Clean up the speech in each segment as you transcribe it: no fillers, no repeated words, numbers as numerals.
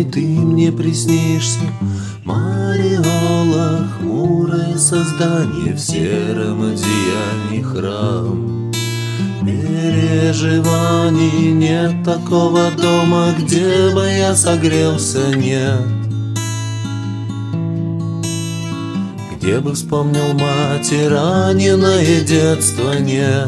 ней ты мне приснишься, Мариола, хмурое создание в сером одеянии храм. Переживаний нет такого дома, где бы я согрелся, нет. Где бы вспомнил мать и раненое детство, нет.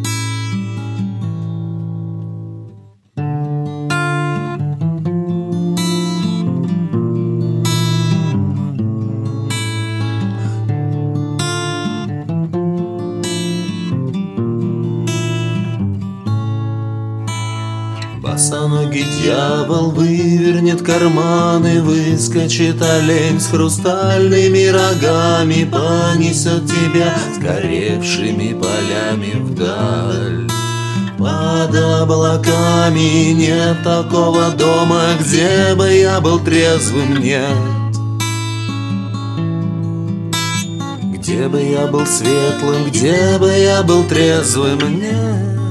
Босоногий дьявол вывернет карманы, выскочит олень с хрустальными рогами, понесет тебя сгоревшими полями вдаль. Под облаками нет такого дома, где бы я был трезвым, нет. Где бы я был светлым, где бы я был трезвым, нет.